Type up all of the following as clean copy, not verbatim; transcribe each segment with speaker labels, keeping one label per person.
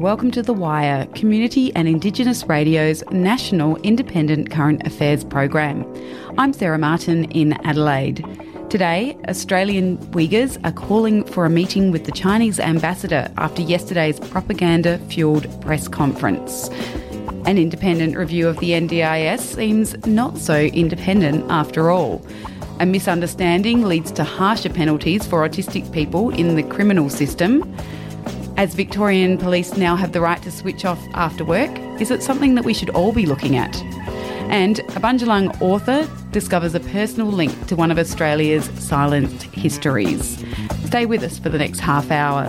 Speaker 1: welcome to The Wire, Community and Indigenous Radio's national independent current affairs program. I'm Sarah Martin in Adelaide. Today, Australian Uyghurs are calling for a meeting with the Chinese ambassador after yesterday's propaganda-fuelled press conference. An independent review of the NDIS seems not so independent after all. A misunderstanding leads to harsher penalties for autistic people in the criminal system. As Victorian police now have the right to switch off after work, is it something that we should all be looking at? And a Bundjalung author discovers a personal link to one of Australia's silenced histories. Stay with us for the next half hour.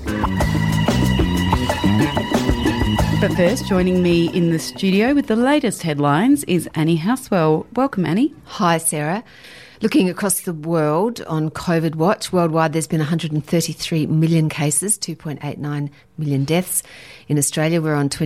Speaker 1: But first, joining me in the studio with the latest headlines is Annie Housewell. Welcome, Annie.
Speaker 2: Hi, Sarah. Looking across the world on COVID Watch, worldwide there's been 133 million cases, 2.89 million deaths. In Australia, we're on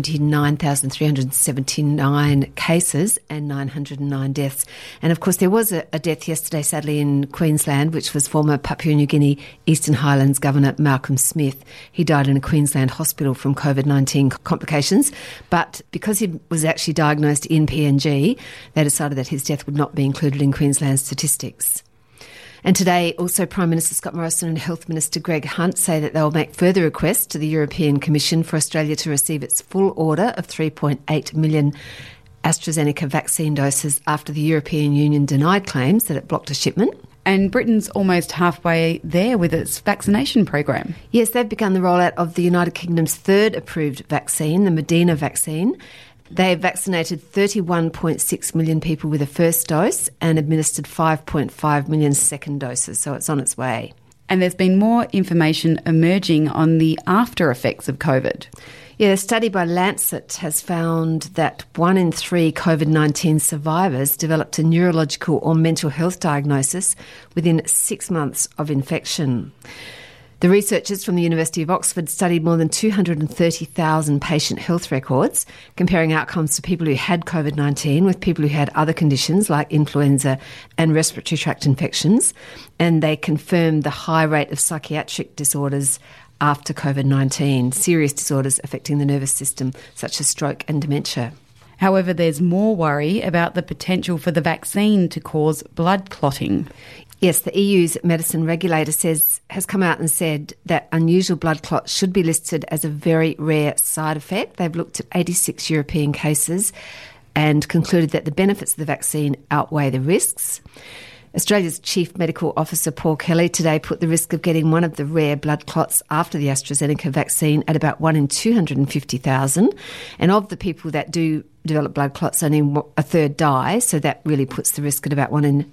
Speaker 2: 29,379 cases and 909 deaths. And of course, there was a death yesterday, sadly, in Queensland, which was former Papua New Guinea Eastern Highlands Governor Malcolm Smith. He died in a Queensland hospital from COVID-19 complications. But because he was actually diagnosed in PNG, they decided that his death would not be included in Queensland's statistics. And today, also Prime Minister Scott Morrison and Health Minister Greg Hunt say that they will make further requests to the European Commission for Australia to receive its full order of 3.8 million AstraZeneca vaccine doses after the European Union denied claims that it blocked a shipment.
Speaker 1: And Britain's almost halfway there with its vaccination program.
Speaker 2: Yes, they've begun the rollout of the United Kingdom's third approved vaccine, the Moderna vaccine. They have vaccinated 31.6 million people with a first dose and administered 5.5 million second doses, so it's on its way.
Speaker 1: And there's been more information emerging on the after effects of COVID.
Speaker 2: Yeah, a study by Lancet has found that 1 in 3 COVID-19 survivors developed a neurological or mental health diagnosis within 6 months of infection. The researchers from the University of Oxford studied more than 230,000 patient health records, comparing outcomes for people who had COVID-19 with people who had other conditions like influenza and respiratory tract infections, and they confirmed the high rate of psychiatric disorders after COVID-19, serious disorders affecting the nervous system such as stroke and dementia.
Speaker 1: However, there's more worry about the potential for the vaccine to cause blood clotting.
Speaker 2: Yes, the EU's medicine regulator has come out and said that unusual blood clots should be listed as a very rare side effect. They've looked at 86 European cases and concluded that the benefits of the vaccine outweigh the risks. Australia's Chief Medical Officer Paul Kelly today put the risk of getting one of the rare blood clots after the AstraZeneca vaccine at about 1 in 250,000. And of the people that do develop blood clots, only a third die, so that really puts the risk at about 1 in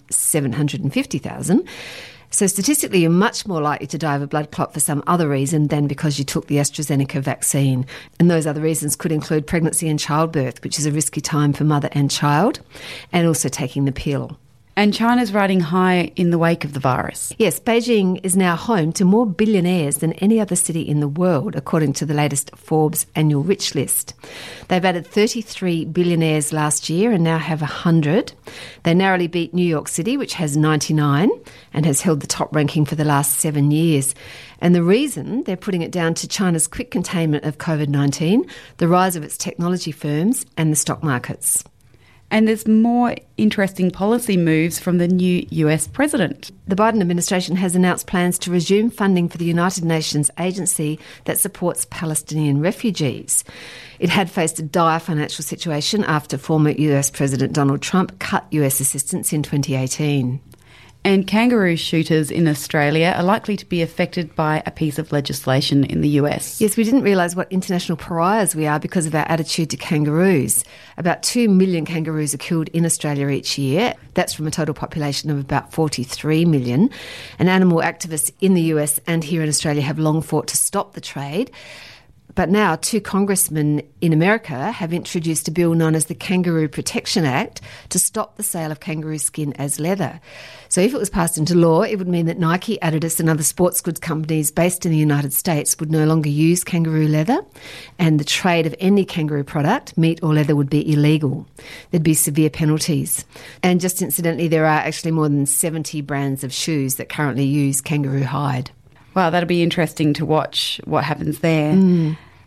Speaker 2: 750,000. So statistically, you're much more likely to die of a blood clot for some other reason than because you took the AstraZeneca vaccine. And those other reasons could include pregnancy and childbirth, which is a risky time for mother and child, and also taking the pill.
Speaker 1: And China's riding high in the wake of the virus.
Speaker 2: Yes, Beijing is now home to more billionaires than any other city in the world, according to the latest Forbes annual rich list. They've added 33 billionaires last year and now have 100. They narrowly beat New York City, which has 99 and has held the top ranking for the last 7 years. And the reason, they're putting it down to China's quick containment of COVID-19, the rise of its technology firms and the stock markets.
Speaker 1: And there's more interesting policy moves from the new US president.
Speaker 2: The Biden administration has announced plans to resume funding for the United Nations agency that supports Palestinian refugees. It had faced a dire financial situation after former US President Donald Trump cut US assistance in 2018.
Speaker 1: And kangaroo shooters in Australia are likely to be affected by a piece of legislation in the US.
Speaker 2: Yes, we didn't realise what international pariahs we are because of our attitude to kangaroos. About 2 million kangaroos are killed in Australia each year. That's from a total population of about 43 million. And animal activists in the US and here in Australia have long fought to stop the trade. But now 2 congressmen in America have introduced a bill known as the Kangaroo Protection Act to stop the sale of kangaroo skin as leather. So if it was passed into law, it would mean that Nike, Adidas and other sports goods companies based in the United States would no longer use kangaroo leather, and the trade of any kangaroo product, meat or leather, would be illegal. There'd be severe penalties. And just incidentally, there are actually more than 70 brands of shoes that currently use kangaroo hide.
Speaker 1: Wow, that'll be interesting to watch what happens there.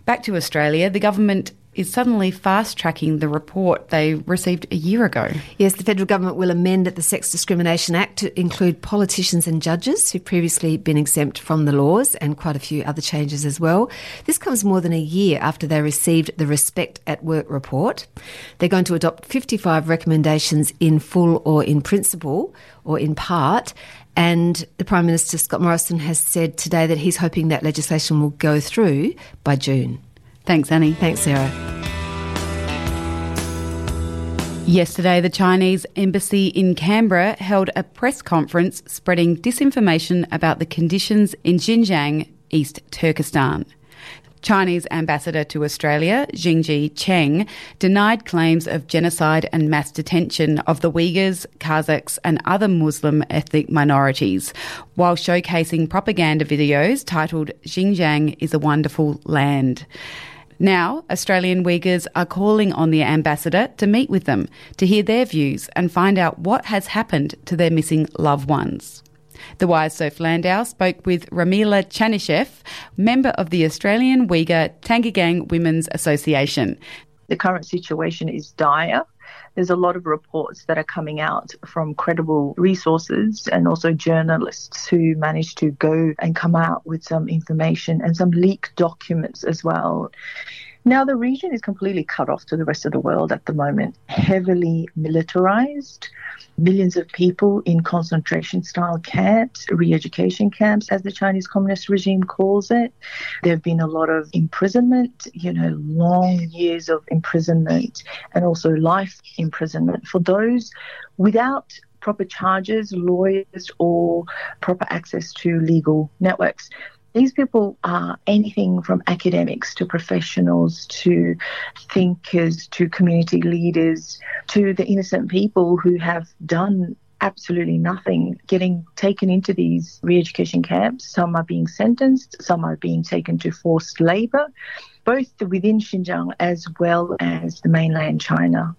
Speaker 1: Back to Australia, the government is suddenly fast-tracking the report they received a year ago.
Speaker 2: Yes, the federal government will amend the Sex Discrimination Act to include politicians and judges who've previously been exempt from the laws, and quite a few other changes as well. This comes more than a year after they received the Respect at Work report. They're going to adopt 55 recommendations in full or in principle or in part. And the Prime Minister, Scott Morrison, has said today that he's hoping that legislation will go through by June.
Speaker 1: Thanks, Annie.
Speaker 2: Thanks, Sarah.
Speaker 1: Yesterday, the Chinese embassy in Canberra held a press conference spreading disinformation about the conditions in Xinjiang, East Turkestan. Chinese ambassador to Australia, Jingyi Cheng, denied claims of genocide and mass detention of the Uyghurs, Kazakhs and other Muslim ethnic minorities, while showcasing propaganda videos titled "Xinjiang is a Wonderful Land." Now, Australian Uyghurs are calling on the ambassador to meet with them, to hear their views and find out what has happened to their missing loved ones. The Wire's Soph Landau spoke with Ramila Chanishev, member of the Australian Uyghur Tangagang Women's Association.
Speaker 3: The current situation is dire. There's a lot of reports that are coming out from credible resources and also journalists who managed to go and come out with some information and some leaked documents as well. Now, the region is completely cut off to the rest of the world at the moment, heavily militarized, millions of people in concentration-style camps, re-education camps, as the Chinese Communist regime calls it. There have been a lot of imprisonment, long years of imprisonment and also life imprisonment for those without proper charges, lawyers, or proper access to legal networks. These people are anything from academics to professionals to thinkers to community leaders to the innocent people who have done absolutely nothing, getting taken into these re-education camps. Some are being sentenced, some are being taken to forced labour, both within Xinjiang as well as the mainland China.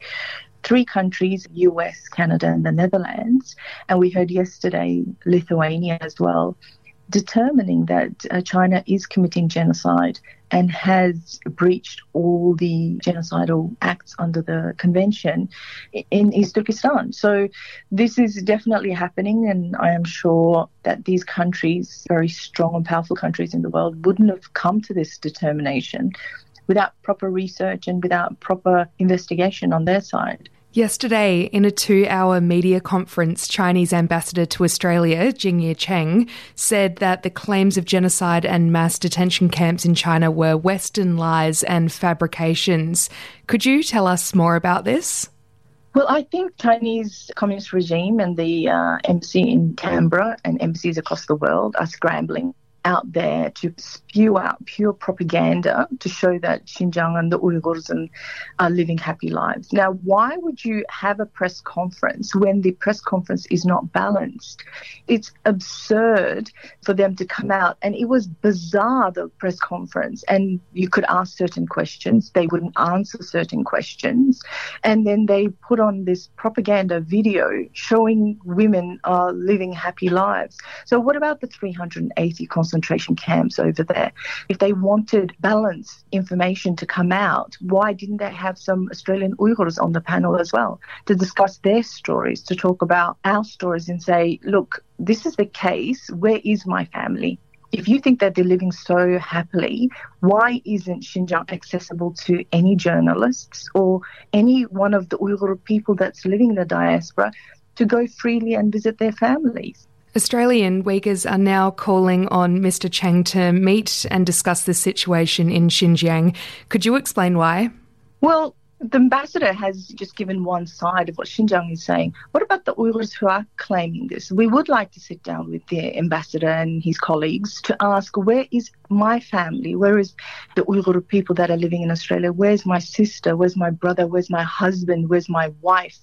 Speaker 3: 3 countries, US, Canada and the Netherlands, and we heard yesterday Lithuania as well, determining that China is committing genocide and has breached all the genocidal acts under the convention in East Turkestan. So this is definitely happening, and I am sure that these countries, very strong and powerful countries in the world, wouldn't have come to this determination without proper research and without proper investigation on their side.
Speaker 4: Yesterday, in a 2-hour media conference, Chinese ambassador to Australia, Jingyi Cheng, said that the claims of genocide and mass detention camps in China were Western lies and fabrications. Could you tell us more about this?
Speaker 3: Well, I think Chinese Communist regime and the embassy in Canberra and embassies across the world are scrambling out there to spew out pure propaganda to show that Xinjiang and the Uyghurs are living happy lives. Now, why would you have a press conference when the press conference is not balanced? It's absurd for them to come out, and it was bizarre, the press conference, and you could ask certain questions, they wouldn't answer certain questions, and then they put on this propaganda video showing women are living happy lives. So what about the 380 concentration camps over there? If they wanted balanced information to come out, why didn't they have some Australian Uyghurs on the panel as well to discuss their stories, to talk about our stories and say, look, this is the case, where is my family? If you think that they're living so happily, why isn't Xinjiang accessible to any journalists or any one of the Uyghur people that's living in the diaspora to go freely and visit their families?
Speaker 4: Australian Uyghurs are now calling on Mr. Cheng to meet and discuss the situation in Xinjiang. Could you explain why?
Speaker 3: Well, the ambassador has just given one side of what Xinjiang is saying. What about the Uyghurs who are claiming this? We would like to sit down with the ambassador and his colleagues to ask, where is my family? Where is the Uyghur people that are living in Australia? Where's my sister? Where's my brother? Where's my husband? Where's my wife?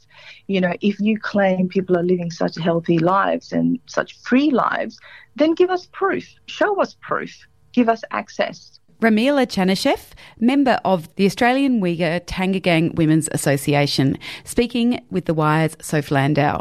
Speaker 3: If you claim people are living such healthy lives and such free lives, then give us proof. Show us proof. Give us access.
Speaker 1: Ramila Chanishev, member of the Australian Uyghur Tangagang Women's Association, speaking with The Wire's Soph Landau.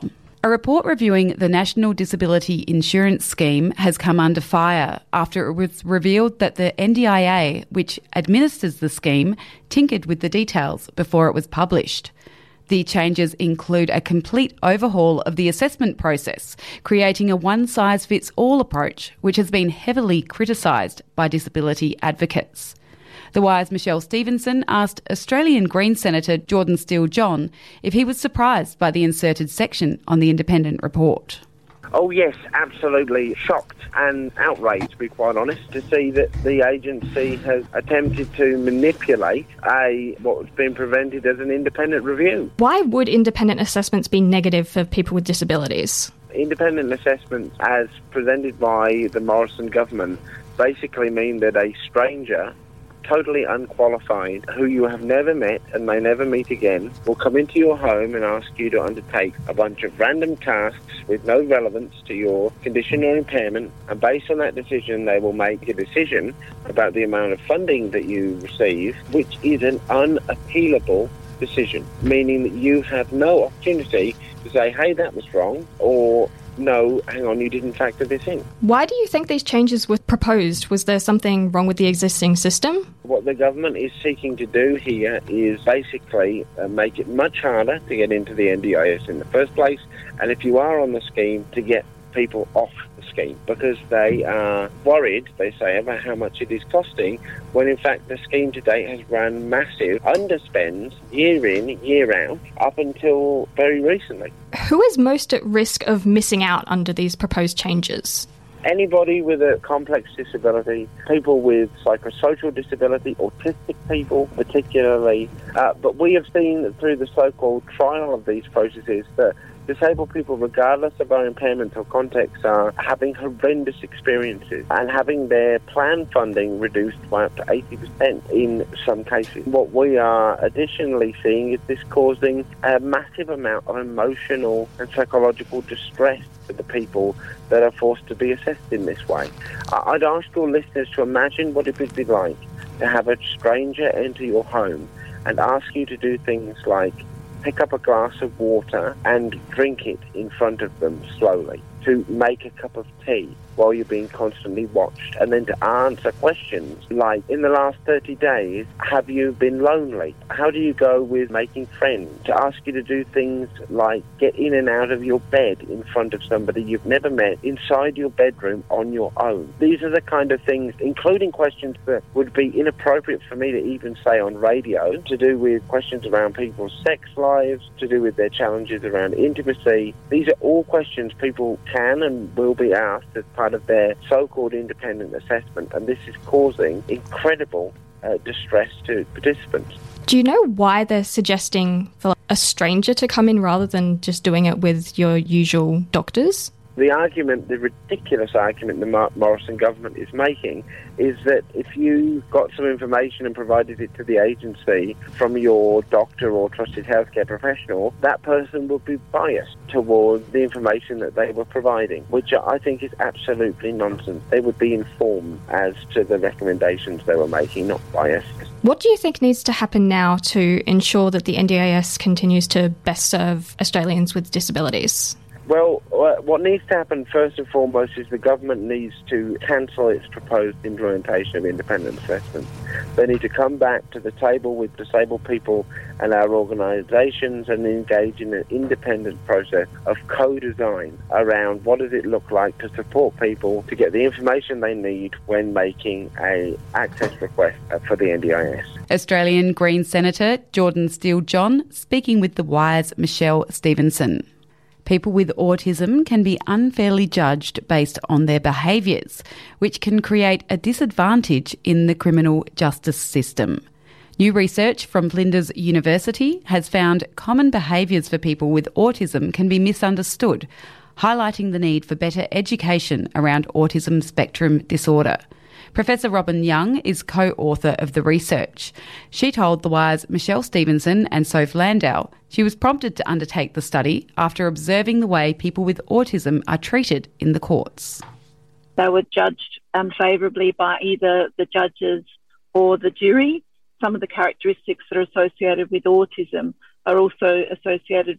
Speaker 1: A report reviewing the National Disability Insurance Scheme has come under fire after it was revealed that the NDIA, which administers the scheme, tinkered with the details before it was published. The changes include a complete overhaul of the assessment process, creating a one-size-fits-all approach, which has been heavily criticised by disability advocates. The Wire's Michelle Stevenson asked Australian Greens Senator Jordan Steele-John if he was surprised by the inserted section on the independent report.
Speaker 5: Oh yes, absolutely shocked and outraged, to be quite honest, to see that the agency has attempted to manipulate what's been presented as an independent review.
Speaker 6: Why would independent assessments be negative for people with disabilities?
Speaker 5: Independent assessments, as presented by the Morrison government, basically mean that a stranger, totally unqualified, who you have never met and may never meet again, will come into your home and ask you to undertake a bunch of random tasks with no relevance to your condition or impairment, and based on that decision they will make a decision about the amount of funding that you receive, which is an unappealable decision, meaning that you have no opportunity to say, hey, that was wrong, or no, hang on, you didn't factor this in.
Speaker 6: Why do you think these changes were proposed? Was there something wrong with the existing system?
Speaker 5: What the government is seeking to do here is basically make it much harder to get into the NDIS in the first place, and if you are on the scheme, to get people off the scheme, because they are worried, they say, about how much it is costing, when in fact the scheme to date has run massive underspends year in, year out, up until very recently.
Speaker 6: Who is most at risk of missing out under these proposed changes?
Speaker 5: Anybody with a complex disability, people with psychosocial disability, autistic people particularly, but we have seen through the so-called trial of these processes that disabled people, regardless of our impairment or context, are having horrendous experiences and having their plan funding reduced by up to 80% in some cases. What we are additionally seeing is this causing a massive amount of emotional and psychological distress for the people that are forced to be assessed in this way. I'd ask your listeners to imagine what it would be like to have a stranger enter your home and ask you to do things like pick up a glass of water and drink it in front of them slowly, to make a cup of tea while you're being constantly watched, and then to answer questions like, in the last 30 days, have you been lonely? How do you go with making friends? To ask you to do things like get in and out of your bed in front of somebody you've never met, inside your bedroom on your own. These are the kind of things, including questions that would be inappropriate for me to even say on radio, to do with questions around people's sex lives, to do with their challenges around intimacy. These are all questions people can and will be asked as part of their so-called independent assessment, and this is causing incredible distress to participants.
Speaker 6: Do you know why they're suggesting for a stranger to come in rather than just doing it with your usual doctors?
Speaker 5: The argument, the ridiculous argument the Morrison government is making, is that if you got some information and provided it to the agency from your doctor or trusted healthcare professional, that person would be biased towards the information that they were providing, which I think is absolutely nonsense. They would be informed as to the recommendations they were making, not biased.
Speaker 6: What do you think needs to happen now to ensure that the NDIS continues to best serve Australians with disabilities?
Speaker 5: Well, what needs to happen first and foremost is the government needs to cancel its proposed implementation of independent assessments. They need to come back to the table with disabled people and our organisations and engage in an independent process of co-design around what does it look like to support people to get the information they need when making an access request for the NDIS.
Speaker 1: Australian Greens Senator Jordan Steele-John speaking with The Wire's Michelle Stevenson. People with autism can be unfairly judged based on their behaviours, which can create a disadvantage in the criminal justice system. New research from Flinders University has found common behaviours for people with autism can be misunderstood, highlighting the need for better education around autism spectrum disorder. Professor Robin Young is co-author of the research. She told The Wire's Michelle Stevenson and Soph Landau she was prompted to undertake the study after observing the way people with autism are treated in the courts.
Speaker 7: They were judged unfavourably by either the judges or the jury. Some of the characteristics that are associated with autism are also associated with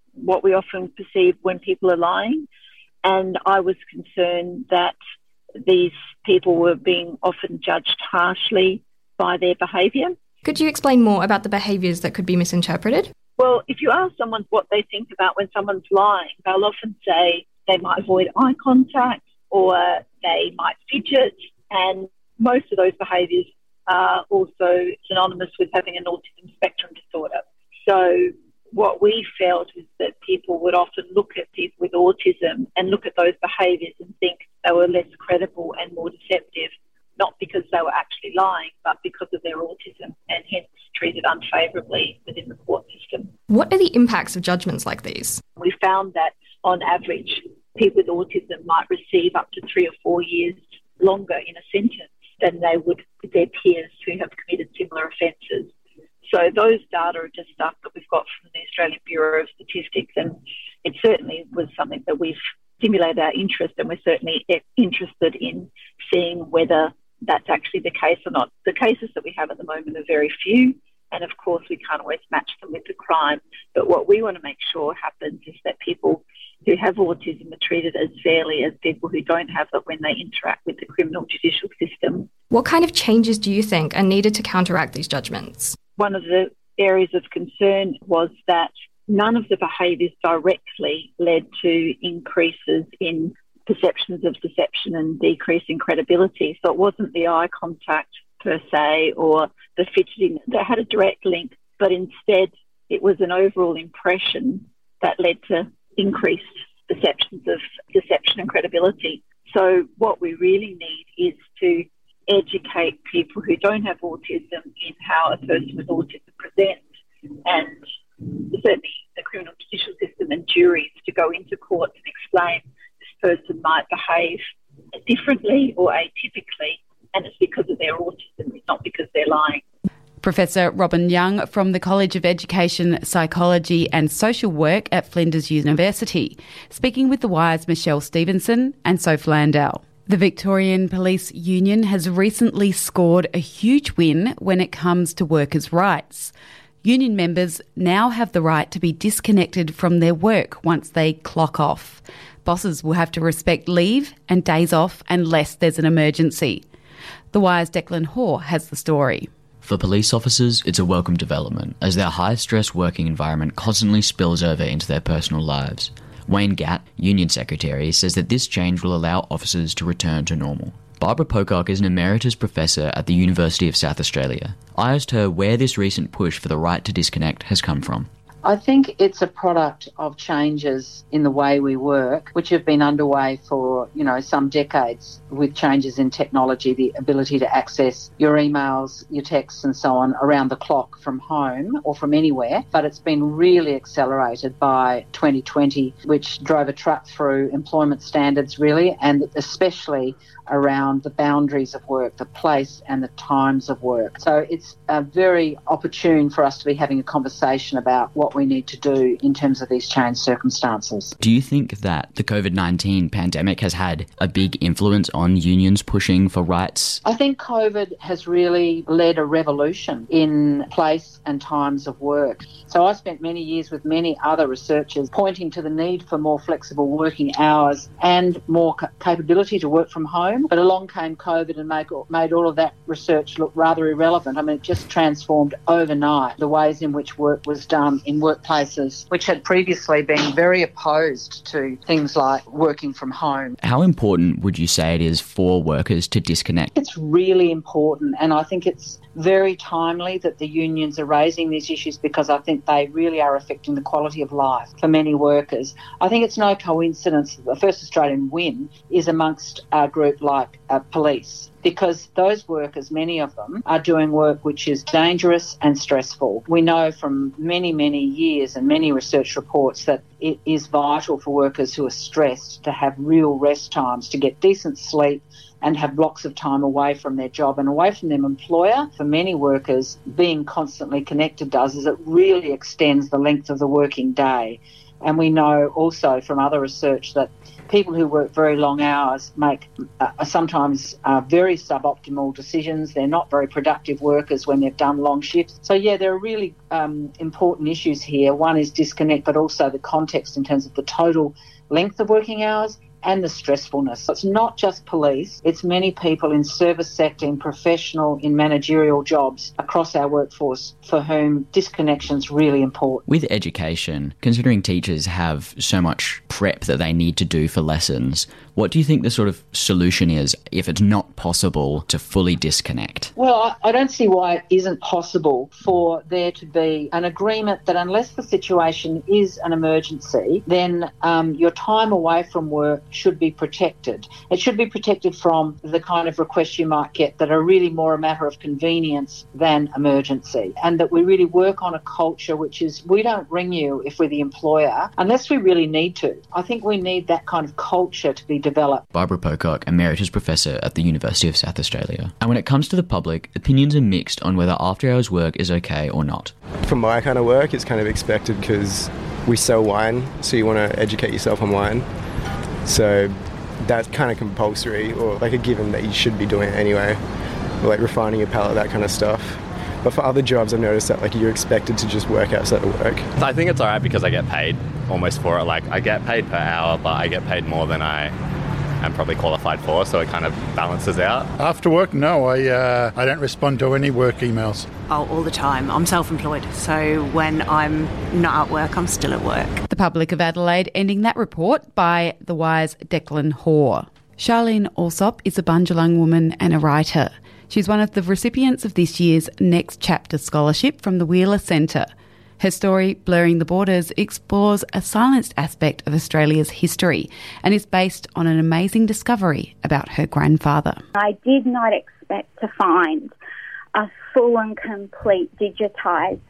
Speaker 7: what we often perceive when people are lying. And I was concerned that these people were being often judged harshly by their behaviour.
Speaker 6: Could you explain more about the behaviours that could be misinterpreted?
Speaker 7: Well, if you ask someone what they think about when someone's lying, they'll often say they might avoid eye contact or they might fidget, and most of those behaviours are also synonymous with having an autism spectrum disorder. So what we felt is that people would often look at people with autism and look at those behaviours and think they were less credible and more deceptive, not because they were actually lying, but because of their autism, and hence treated unfavourably within the court system.
Speaker 6: What are the impacts of judgments like these?
Speaker 7: We found that on average, people with autism might receive up to 3 or 4 years longer in a sentence than they would with their peers who have committed similar offences. So those data are just stuff that we've got from the Australian Bureau of Statistics, and it certainly was something that we've stimulated our interest, and we're certainly interested in seeing whether that's actually the case or not. The cases that we have at the moment are very few, and of course we can't always match them with the crime. But what we want to make sure happens is that people who have autism are treated as fairly as people who don't have it when they interact with the criminal judicial system.
Speaker 6: What kind of changes do you think are needed to counteract these judgments?
Speaker 7: One of the areas of concern was that none of the behaviours directly led to increases in perceptions of deception and decrease in credibility. So it wasn't the eye contact per se or the fidgeting that had a direct link, but instead it was an overall impression that led to increased perceptions of deception and credibility. So what we really need is to educate people who don't have autism in how a person with autism presents, and certainly the criminal judicial system and juries to go into courts and explain this person might behave differently or atypically, and it's because of their autism, it's not because they're lying.
Speaker 1: Professor Robin Young from the College of Education, Psychology and Social Work at Flinders University, speaking with The Wire's Michelle Stevenson and Soph Landau. The Victorian Police Union has recently scored a huge win when it comes to workers' rights. Union members now have the right to be disconnected from their work once they clock off. Bosses will have to respect leave and days off unless there's an emergency. The Wire's Declan Hoare has the story.
Speaker 8: For police officers, it's a welcome development, as their high-stress working environment constantly spills over into their personal lives. Wayne Gatt, Union Secretary, says that this change will allow officers to return to normal. Barbara Pocock is an emeritus professor at the University of South Australia. I asked her where this recent push for the right to disconnect has come from.
Speaker 9: I think it's a product of changes in the way we work, which have been underway for, some decades, with changes in technology, the ability to access your emails, your texts and so on around the clock from home or from anywhere. But it's been really accelerated by 2020, which drove a truck through employment standards really, and especially around the boundaries of work, the place and the times of work. So it's very opportune for us to be having a conversation about what we need to do in terms of these changed circumstances.
Speaker 8: Do you think that the COVID-19 pandemic has had a big influence on unions pushing for rights?
Speaker 9: I think COVID has really led a revolution in place and times of work. So I spent many years with many other researchers pointing to the need for more flexible working hours and more capability to work from home. But along came COVID and made all of that research look rather irrelevant. I mean, it just transformed overnight the ways in which work was done in workplaces, which had previously been very opposed to things like working from home.
Speaker 8: How important would you say it is for workers to disconnect?
Speaker 9: It's really important, and I think it's very timely that the unions are raising these issues, because I think they really are affecting the quality of life for many workers. I think it's no coincidence that the First Australian win is amongst a group like police, because those workers, many of them, are doing work which is dangerous and stressful. We know from many, many years and many research reports that it is vital for workers who are stressed to have real rest times, to get decent sleep and have blocks of time away from their job and away from their employer. For many workers, being constantly connected does is it really extends the length of the working day. And we know also from other research that people who work very long hours make sometimes very suboptimal decisions. They're not very productive workers when they've done long shifts. So, yeah, there are really important issues here. One is disconnect, but also the context in terms of the total length of working hours and the stressfulness. So it's not just police, it's many people in service sector, in professional, in managerial jobs across our workforce for whom disconnection is really important.
Speaker 8: With education, considering teachers have so much prep that they need to do for lessons, what do you think the sort of solution is if it's not possible to fully disconnect?
Speaker 9: Well, I don't see why it isn't possible for there to be an agreement that unless the situation is an emergency, then your time away from work should be protected. It should be protected from the kind of requests you might get that are really more a matter of convenience than emergency, and that we really work on a culture which is we don't ring you if we're the employer unless we really need to. I think we need that kind of culture to be developed.
Speaker 8: Barbara Pocock, Emeritus Professor at the University of South Australia. And when it comes to the public, opinions are mixed on whether after-hours work is okay or not.
Speaker 10: For my kind of work, it's kind of expected because we sell wine, so you want to educate yourself on wine. So that's kind of compulsory, or like a given that you should be doing it anyway, or like refining your palate, that kind of stuff. But for other jobs, I've noticed that like you're expected to just work outside of work.
Speaker 11: I think it's alright because I get paid almost for it. Like I get paid per hour, but I get paid more than I am probably qualified for, so it kind of balances out.
Speaker 12: After work, no, I don't respond to any work emails.
Speaker 13: Oh, all the time. I'm self-employed, so when I'm not at work, I'm still at work.
Speaker 1: The Public of Adelaide ending that report by the wise Declan Hoare. Charlene Alsop is a Bundjalung woman and a writer. She's one of the recipients of this year's Next Chapter Scholarship from the Wheeler Centre. Her story, Blurring the Borders, explores a silenced aspect of Australia's history and is based on an amazing discovery about her grandfather.
Speaker 14: I did not expect to find a full and complete digitised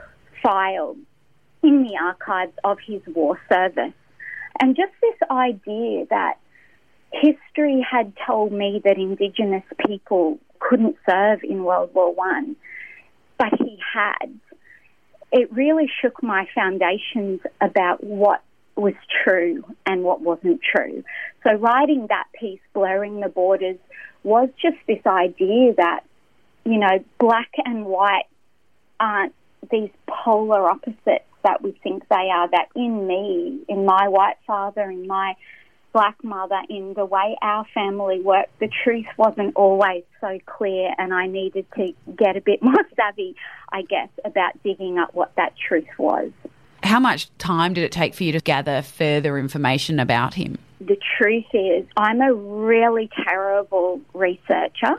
Speaker 14: file in the archives of his war service. And just this idea that history had told me that Indigenous people couldn't serve in World War I, but he had. It really shook my foundations about what was true and what wasn't true. So writing that piece, Blurring the Borders, was just this idea that, you know, black and white aren't these polar opposites that we think they are, that in me, in my white father, in my black mother, in the way our family worked, the truth wasn't always so clear, and I needed to get a bit more savvy, I guess, about digging up what that truth was.
Speaker 1: How much time did it take for you to gather further information about him?
Speaker 14: The truth is, I'm a really terrible researcher.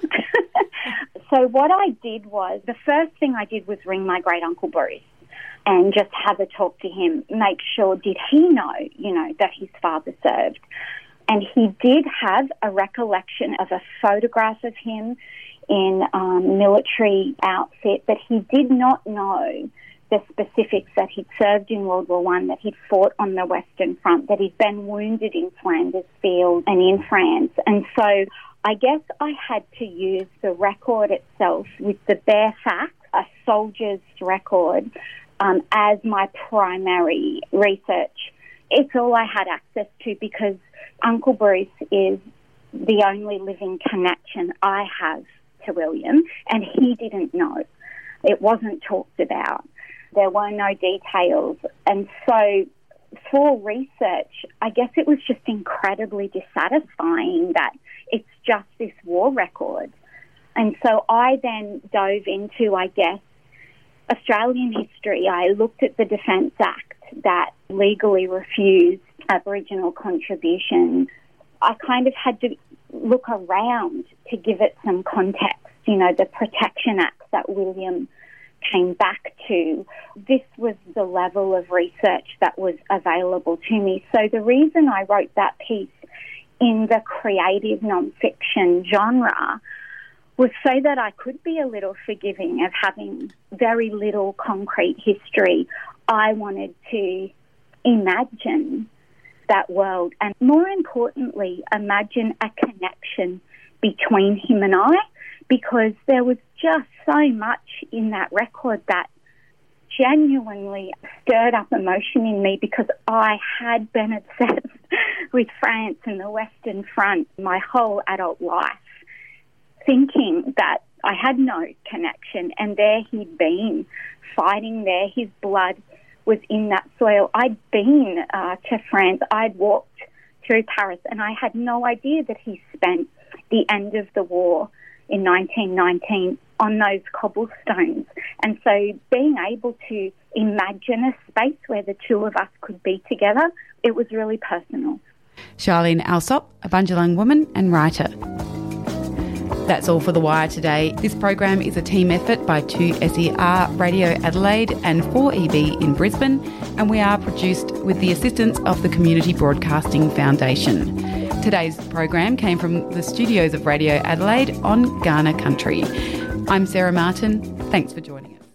Speaker 14: So what I did was, the first thing I did was ring my great-uncle Bruce and just have a talk to him, make sure, did he know, that his father served? And he did have a recollection of a photograph of him in military outfit, but he did not know the specifics that he'd served in World War I, that he'd fought on the Western Front, that he'd been wounded in Flanders Field and in France. And so I guess I had to use the record itself with the bare facts, a soldier's record, as my primary research. It's all I had access to because Uncle Bruce is the only living connection I have to William, and he didn't know. It wasn't talked about. There were no details. And so for research, I guess it was just incredibly dissatisfying that it's just this war record. And so I then dove into, I guess, Australian history. I looked at the Defence Act that legally refused Aboriginal contribution. I kind of had to look around to give it some context. The Protection Act that William came back to. This was the level of research that was available to me. So the reason I wrote that piece in the creative non-fiction genre was so that I could be a little forgiving of having very little concrete history. I wanted to imagine that world and, more importantly, imagine a connection between him and I, because there was just so much in that record that genuinely stirred up emotion in me because I had been obsessed with France and the Western Front my whole adult life, thinking that I had no connection, and there he'd been fighting there. His blood was in that soil. I'd been to France. I'd walked through Paris, and I had no idea that he spent the end of the war in 1919 on those cobblestones. And so being able to imagine a space where the two of us could be together, it was really personal.
Speaker 1: Charlene Alsop, a Bundjalung woman and writer. That's all for The Wire today. This program is a team effort by 2SER Radio Adelaide and 4EB in Brisbane, and we are produced with the assistance of the Community Broadcasting Foundation. Today's program came from the studios of Radio Adelaide on Kaurna Country. I'm Sarah Martin. Thanks for joining us.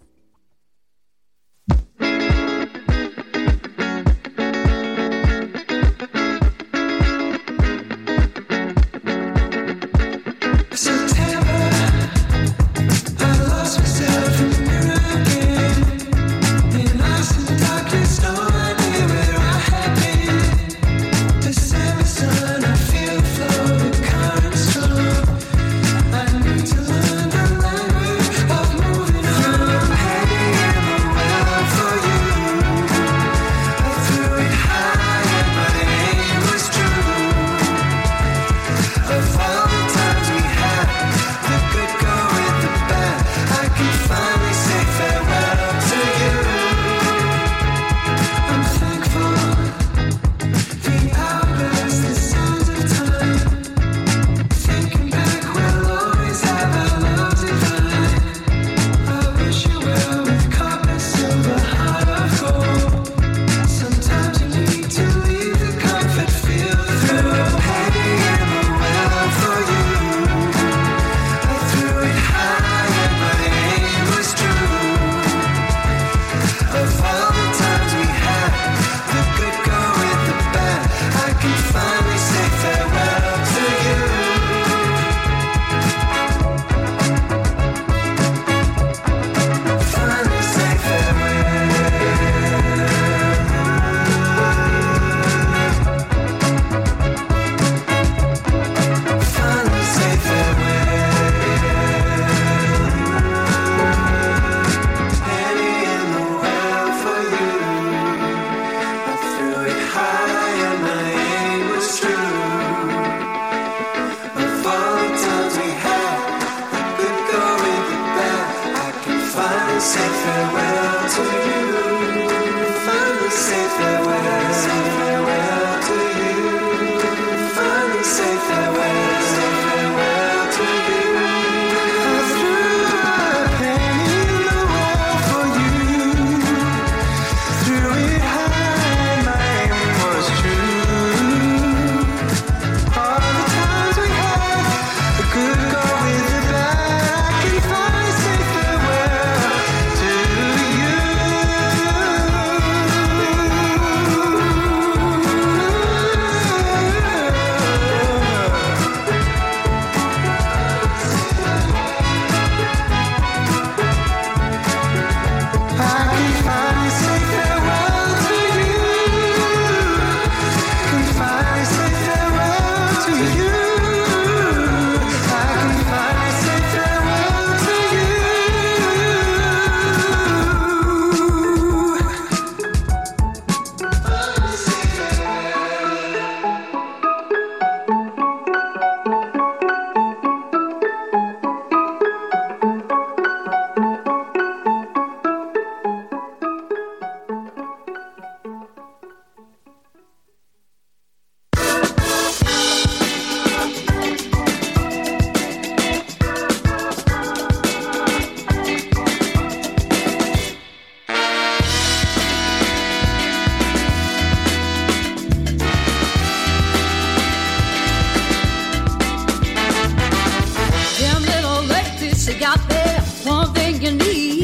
Speaker 15: Got there, one thing you need.